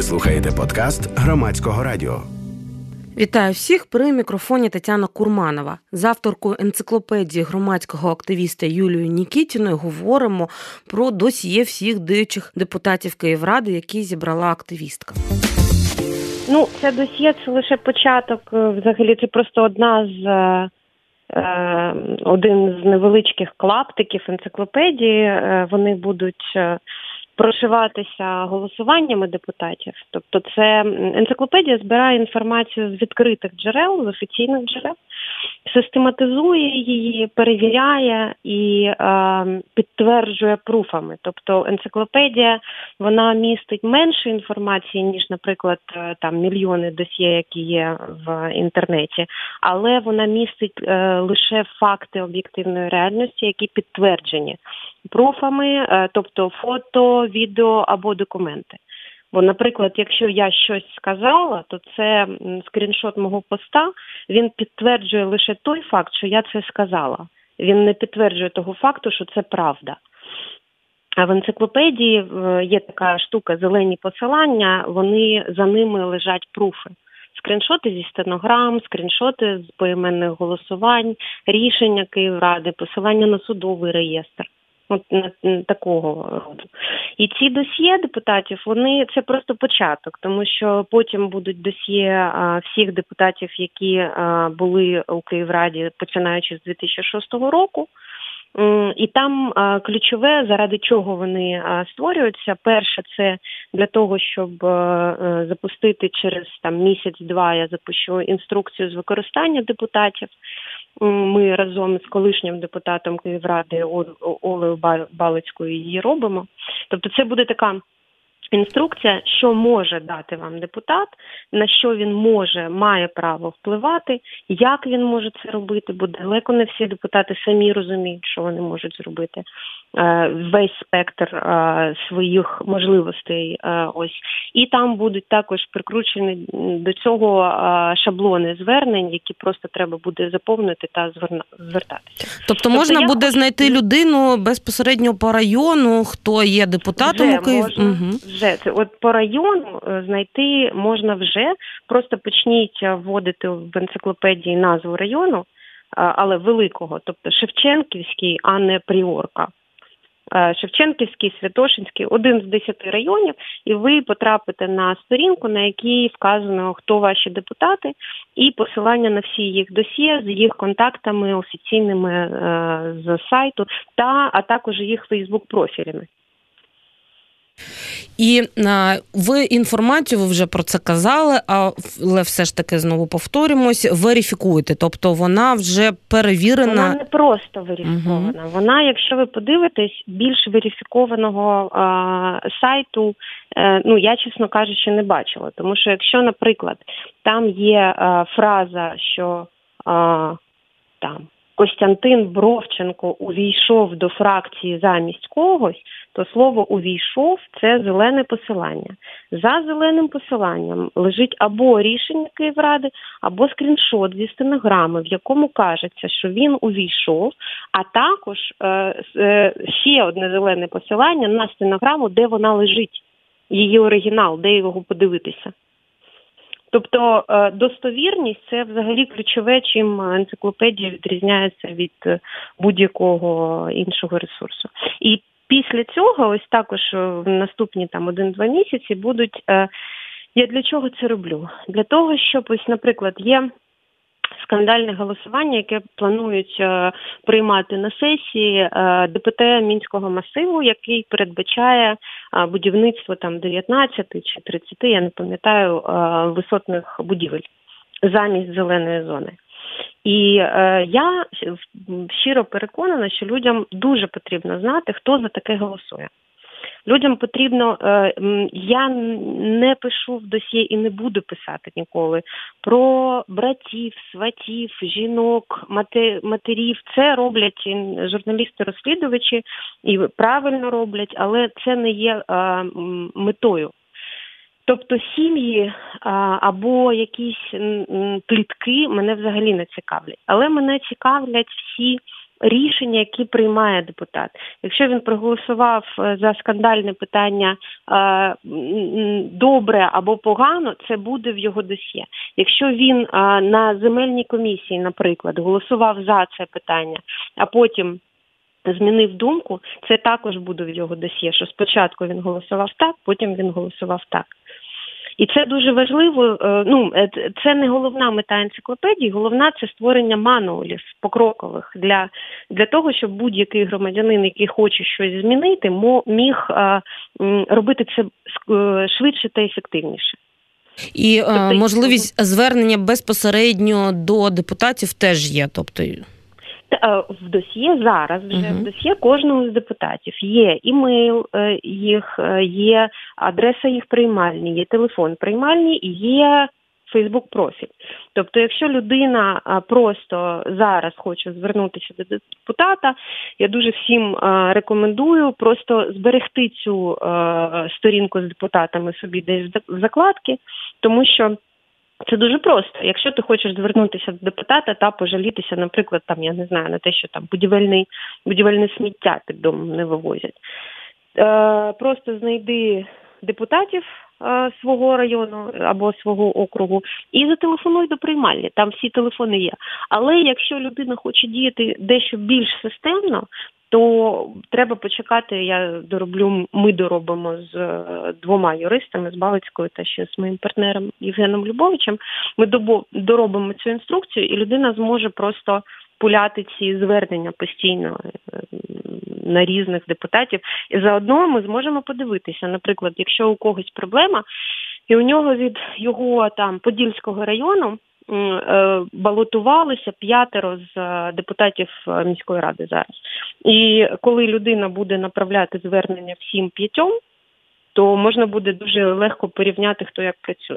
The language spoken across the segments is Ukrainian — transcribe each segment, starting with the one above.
Ви слухаєте подкаст Громадського радіо. Вітаю всіх, при мікрофоні Тетяна Курманова. З авторкою енциклопедії громадського активіста Юлією Нікітіною говоримо про досьє всіх діючих депутатів Київради, які зібрала активістка. Це досьє – це лише початок, взагалі це просто один з невеличких клаптиків енциклопедії. Вони будуть прошиватися голосуваннями депутатів. Тобто це енциклопедія збирає інформацію з відкритих джерел, з офіційних джерел, систематизує її, перевіряє і підтверджує пруфами. Тобто енциклопедія, вона містить менше інформації, ніж, наприклад, там мільйони досьє, які є в інтернеті, але вона містить лише факти об'єктивної реальності, які підтверджені пруфами, тобто фото, відео або документи. Бо, наприклад, якщо я щось сказала, то це скріншот мого поста, він підтверджує лише той факт, що я це сказала. Він не підтверджує того факту, що це правда. А в енциклопедії є така штука, зелені посилання, за ними лежать пруфи. Скріншоти зі стенограм, скріншоти з поіменних голосувань, рішення Київради, посилання на судовий реєстр. Такого роду. І ці досьє депутатів, це просто початок, тому що потім будуть досьє всіх депутатів, які були у Київраді, починаючи з 2006 року. І там ключове, заради чого вони створюються. Перше, це для того, щоб запустити через місяць-два, я запущу інструкцію з використання депутатів. Ми разом з колишнім депутатом Київради Олею Балицькою її робимо. Тобто це буде така інструкція, що може дати вам депутат, на що він має право впливати, як він може це робити, бо далеко не всі депутати самі розуміють, що вони можуть зробити. Весь спектр своїх можливостей. І там будуть також прикручені до цього шаблони звернень, які просто треба буде заповнити та звертатися. Тобто можна буде знайти людину безпосередньо по району, хто є депутатом у Києві? По району знайти можна вже. Просто почніть вводити в енциклопедії назву району, але великого, тобто Шевченківський, а не Пріорка. Шевченківський, Святошинський, один з 10 районів, і ви потрапите на сторінку, на якій вказано, хто ваші депутати, і посилання на всі їх досьє з їх контактами офіційними з сайту, а також їх фейсбук-профілями. І ви інформацію, ви вже про це казали, але все ж таки знову повторюємось, верифікуєте, тобто вона вже перевірена. Вона не просто верифікована, вона, якщо ви подивитесь, більш верифікованого сайту, я, чесно кажучи, не бачила. Тому що якщо, наприклад, там є фраза, що Костянтин Бровченко увійшов до фракції замість когось, то слово «увійшов» – це зелене посилання. За зеленим посиланням лежить або рішення Київради, або скріншот зі стенограми, в якому кажеться, що він увійшов, а також ще одне зелене посилання на стенограму, де вона лежить, її оригінал, де його подивитися. Тобто достовірність – це взагалі ключове, чим енциклопедія відрізняється від будь-якого іншого ресурсу. І після цього, ось також в наступні 1-2 місяці будуть, я для чого це роблю? Для того, щоб, ось, наприклад, є скандальне голосування, яке планують приймати на сесії ДПТ Мінського масиву, який передбачає будівництво 19 чи 30, я не пам'ятаю, висотних будівель замість зеленої зони. І я щиро переконана, що людям дуже потрібно знати, хто за таке голосує. Людям потрібно, я не пишу в досьє і не буду писати ніколи про братів, сватів, жінок, матерів. Це роблять журналісти-розслідувачі і правильно роблять, але це не є метою. Тобто сім'ї або якісь плітки мене взагалі не цікавлять. Але мене цікавлять всі рішення, які приймає депутат. Якщо він проголосував за скандальне питання добре або погано, це буде в його досьє. Якщо він на земельній комісії, наприклад, голосував за це питання, а потім змінив думку, це також буде в його досьє, що спочатку він голосував так, потім він голосував так. І це дуже важливо, це не головна мета енциклопедії, головна – це створення мануалів покрокових для того, щоб будь-який громадянин, який хоче щось змінити, міг робити це швидше та ефективніше. І можливість звернення безпосередньо до депутатів теж є, тобто... В досьє зараз вже в досьє кожного з депутатів є імейл їх, є адреса їх приймальні, є телефон приймальні і є Фейсбук-профіль. Тобто, якщо людина просто зараз хоче звернутися до депутата, я дуже всім рекомендую просто зберегти цю сторінку з депутатами собі десь в закладки, тому що це дуже просто. Якщо ти хочеш звернутися до депутата та пожалітися, наприклад, там, я не знаю, на те, що там будівельне сміття під домом не вивозять. Просто знайди депутатів свого району або свого округу і зателефонуй до приймальні. Там всі телефони є. Але якщо людина хоче діяти дещо більш системно, то треба почекати, ми доробимо з 2 юристами, з Балицькою та ще з моїм партнером Євгеном Любовичем, ми доробимо цю інструкцію, і людина зможе просто пуляти ці звернення постійно на різних депутатів. І заодно ми зможемо подивитися, наприклад, якщо у когось проблема, і у нього від його там Подільського району балотувалися 5 з депутатів міської ради зараз. І коли людина буде направляти звернення всім 5, то можна буде дуже легко порівняти, хто як працює.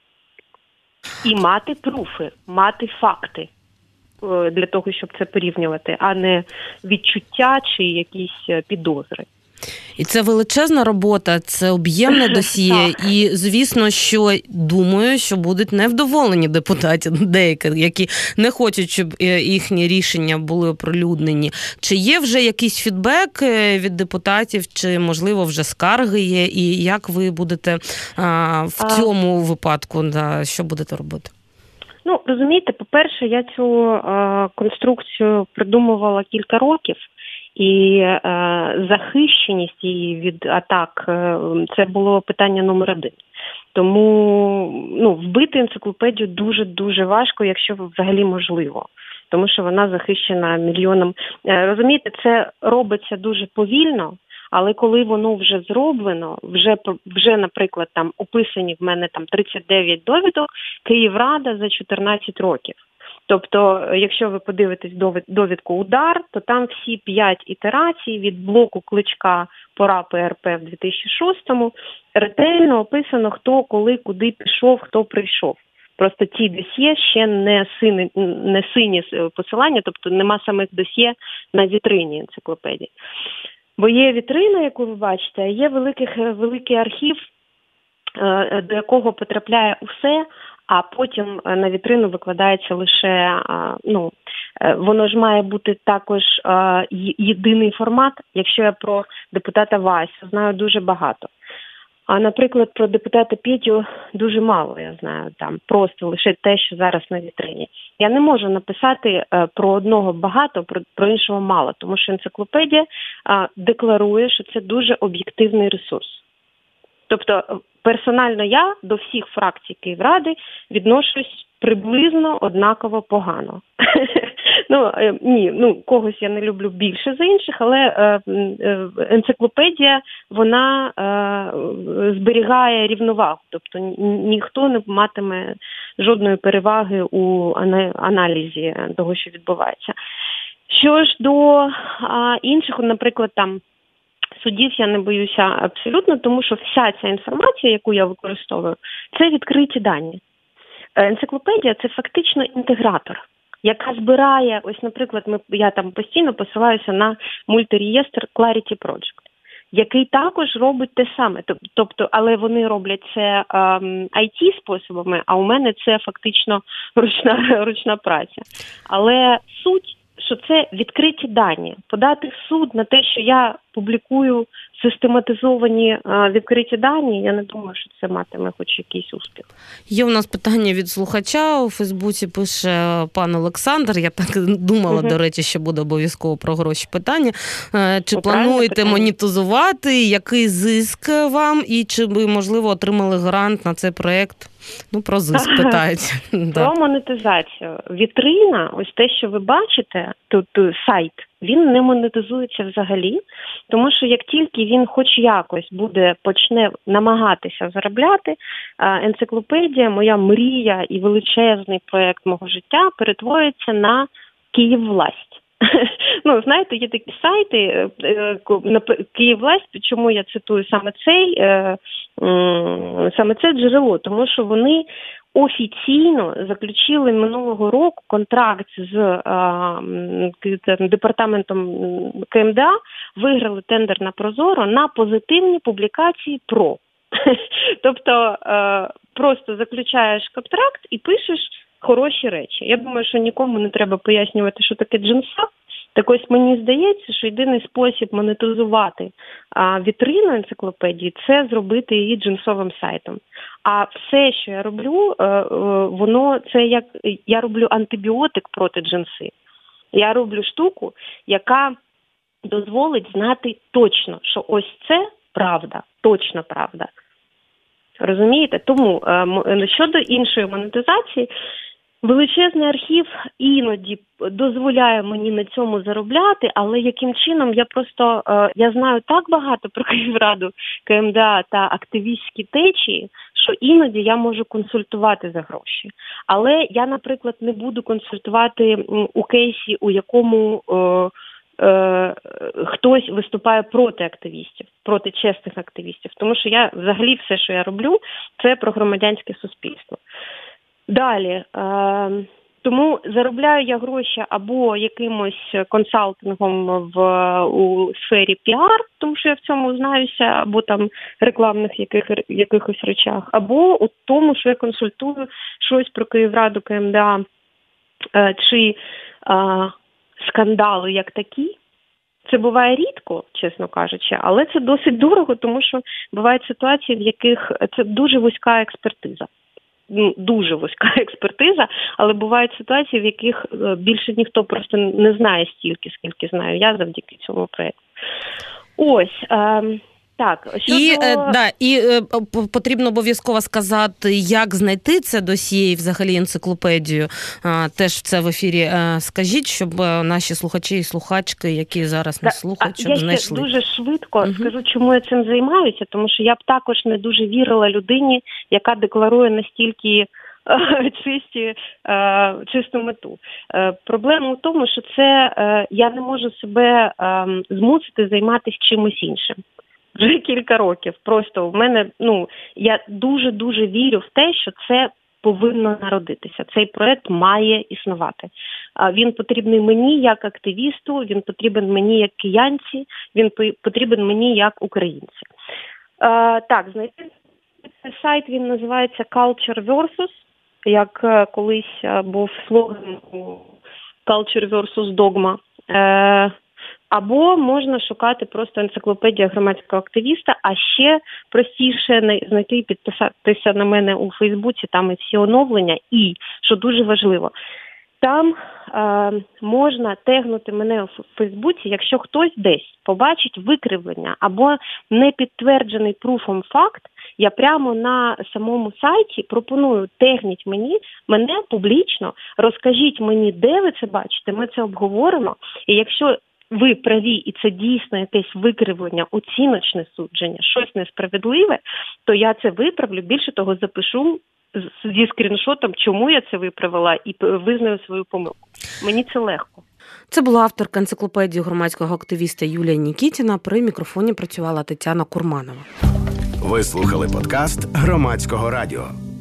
І мати пруфи, мати факти для того, щоб це порівнювати, а не відчуття чи якісь підозри. І це величезна робота, це об'ємне досьє, і, звісно, що думаю, що будуть невдоволені депутати деякі, які не хочуть, щоб їхні рішення були оприлюднені. Чи є вже якийсь фідбек від депутатів, чи, можливо, вже скарги є, і як ви будете в цьому випадку, що будете робити? Розумієте, по-перше, я цю конструкцію придумувала кілька років, і захищеність її від атак – це було питання номер 1. Тому вбити енциклопедію дуже-дуже важко, якщо взагалі можливо. Тому що вона захищена мільйоном. Розумієте, це робиться дуже повільно, але коли воно вже зроблено, вже, наприклад, там описані в мене там 39 довідок, Київрада за 14 років. Тобто, якщо ви подивитесь довідку «Удар», то там всі 5 ітерацій від блоку Кличка «Пора ПРП» в 2006-му ретельно описано, хто, коли, куди пішов, хто прийшов. Просто ті досьє ще не сині посилання, тобто нема самих досьє на вітрині енциклопедії. Бо є вітрина, яку ви бачите, а є великий архів, до якого потрапляє усе, а потім на вітрину викладається лише, воно ж має бути також єдиний формат. Якщо я про депутата Васю знаю дуже багато. А, наприклад, про депутата Петю дуже мало, я знаю, там просто лише те, що зараз на вітрині. Я не можу написати про одного багато, про іншого мало, тому що енциклопедія декларує, що це дуже об'єктивний ресурс. Тобто, персонально я до всіх фракцій Київради відношусь приблизно однаково погано. Когось я не люблю більше за інших, але енциклопедія, вона зберігає рівновагу. Тобто ніхто не матиме жодної переваги у аналізі того, що відбувається. Що ж до інших, наприклад, там, судів я не боюся абсолютно, тому що вся ця інформація, яку я використовую, це відкриті дані. Енциклопедія – це фактично інтегратор, яка збирає, ось, наприклад, я там постійно посилаюся на мультиреєстр Clarity Project, який також робить те саме. Тобто, але вони роблять це IT-способами, а у мене це фактично ручна праця. Але суть, що це відкриті дані. Подати в суд на те, що я публікую систематизовані відкриті дані, я не думаю, що це матиме хоч якийсь успіх. Є у нас питання від слухача. У Фейсбуці пише пан Олександр. Я так думала, до речі, що буде обов'язково про гроші питання. Чи плануєте монетизувати? Який зиск вам? І чи ви, можливо, отримали грант на цей проєкт? Про зиск питають. Про монетизацію. Вітрина, ось те, що ви бачите, тут сайт, він не монетизується взагалі, тому що як тільки він хоч якось почне намагатися заробляти, енциклопедія, моя мрія і величезний проєкт мого життя перетворюється на Київвласть. Знаєте, є такі сайти, Київвласть, чому я цитую саме це джерело, тому що вони офіційно заключили минулого року контракт з департаментом КМДА, виграли тендер на Прозоро на позитивні публікації про. Тобто просто заключаєш контракт і пишеш хороші речі. Я думаю, що нікому не треба пояснювати, що таке джинса. Так ось мені здається, що єдиний спосіб монетизувати вітрину енциклопедії – це зробити її джинсовим сайтом. А все, що я роблю, я роблю антибіотик проти джинси. Я роблю штуку, яка дозволить знати точно, що ось це правда, точна правда. Розумієте? Тому щодо іншої монетизації, величезний архів іноді дозволяє мені на цьому заробляти, але яким чином я знаю так багато про Київраду, КМДА та активістські течії, що іноді я можу консультувати за гроші. Але я, наприклад, не буду консультувати у кейсі, у якому хтось виступає проти активістів, проти чесних активістів. Тому що я взагалі все, що я роблю, це про громадянське суспільство. Далі, тому заробляю я гроші або якимось консалтингом у сфері піар, тому що я в цьому знаюся, або там рекламних якихось речах, або у тому, що я консультую щось про Київраду, КМДА, чи скандали як такі. Це буває рідко, чесно кажучи, але це досить дорого, тому що бувають ситуації, в яких це дуже вузька експертиза. Дуже вузька експертиза, але бувають ситуації, в яких більше ніхто просто не знає стільки, скільки знаю я завдяки цьому проєкту. Ось, так. І потрібно обов'язково сказати, як знайти це досьє і взагалі енциклопедію. Теж це в ефірі скажіть, щоб наші слухачі і слухачки, які зараз нас слухають, щоб знайшли. Я ще дуже швидко скажу, чому я цим займаюся, тому що я б також не дуже вірила людині, яка декларує настільки чисту мету. Проблема в тому, що я не можу себе змусити займатися чимось іншим. Вже кілька років. Просто в мене, я дуже-дуже вірю в те, що це повинно народитися. Цей проект має існувати. Він потрібний мені як активісту, він потрібен мені як киянці, він потрібен мені як українці. Так, знайти сайт, він називається Culture Versus, як колись був слоган Culture Versus Dogma. Або можна шукати просто енциклопедія громадського активіста, а ще простіше знайти і підписатися на мене у Фейсбуці, там і всі оновлення. І, що дуже важливо, там можна тегнути мене у Фейсбуці, якщо хтось десь побачить викривлення або непідтверджений пруфом факт, я прямо на самому сайті пропоную тегніть мене публічно, розкажіть мені, де ви це бачите, ми це обговоримо. І якщо ви праві, і це дійсно якесь викривлення, оціночне судження, щось несправедливе, то я це виправлю, більше того, запишу зі скріншотом, чому я це виправила, і визнаю свою помилку. Мені це легко. Це була авторка енциклопедії громадського активіста Юлія Нікітіна. При мікрофоні працювала Тетяна Курманова. Ви слухали подкаст Громадського радіо.